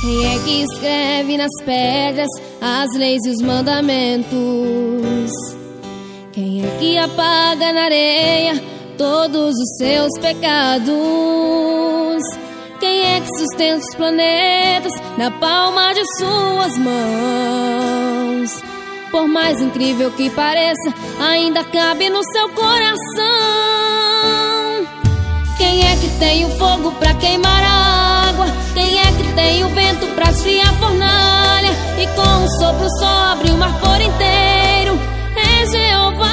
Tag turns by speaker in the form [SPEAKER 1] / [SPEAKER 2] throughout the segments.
[SPEAKER 1] Quem é que escreve nas pedras as leis e os mandamentos? Quem é que apaga na areia todos os seus pecados? Quem é que sustenta os planetas na palma de suas mãos? Por mais incrível que pareça, ainda cabe no seu coração. Quem é que tem o fogo pra queimar a água? Quem é que tem o vento pra esfriar a fornalha? E com um sopro só abre o mar por inteiro. É Jeová,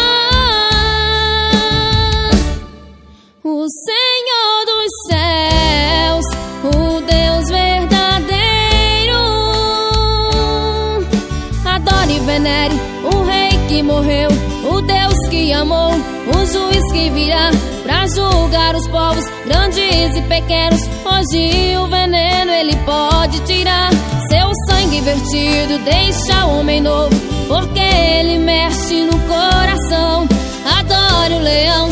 [SPEAKER 1] o Senhor dos céus, o Deus verdadeiro. Adore e venere o Rei que morreu, o Deus que amou, o juiz que virá pra julgar os povos grandes e pequenos. Hoje o veneno ele pode tirar, seu sangue vertido deixa o homem novo, porque ele mexe no coração. Adore o leão,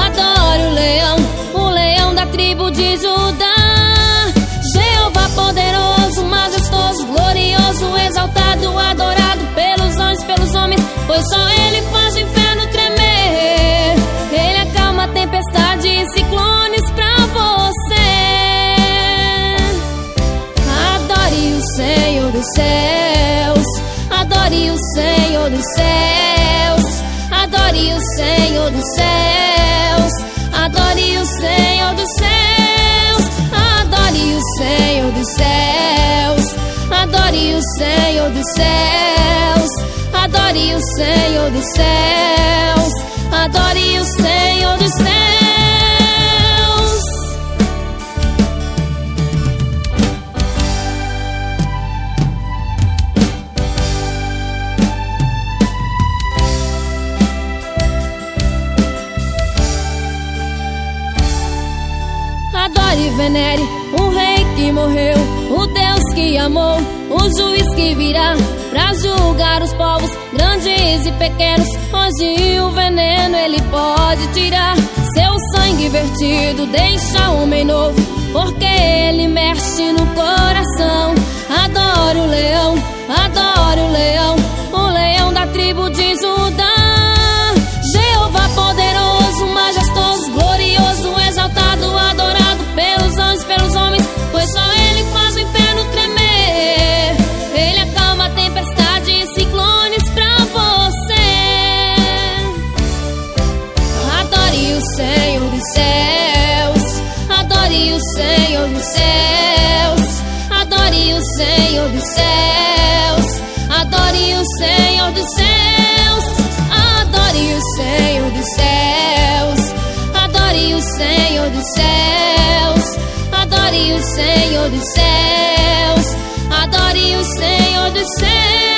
[SPEAKER 1] o leão da tribo de Judá. Jeová poderoso, majestoso, glorioso, exaltado, adorado pelos anjos, pelos homens, pois só ele faz o inferno tremer. Ele acalma tempestade e ciclones pra você. Adore o Senhor dos céus, adore o Senhor dos céus, adore o Senhor dos céus, adore o Senhor dos céus, adore o Senhor dos céus, adore o Senhor dos céus, adore o Senhor dos céus, adore o Senhor dos céus. Adore e venere o Rei que morreu, o Deus que amou, o juiz que virá pra julgar os povos grandes e pequenos. Hoje o veneno ele pode tirar, seu sangue vertido deixa o homem novo, porque ele mexe no coração. Adore o leão, o leão da tribo de Judá. Jeová poderoso, majestoso, glorioso, exaltado, adorado pelos anjos, pelos homens, pois só ele faz o inferno tremer. Ele acalma a tempestade e ciclones pra você. Adore o Senhor dos céus, adore o Senhor dos céus, adore o Senhor dos céus, adore o Senhor dos céus, adore o Senhor dos céus, adore o Senhor dos céus, adore o Senhor dos céus, adore o Senhor dos céus.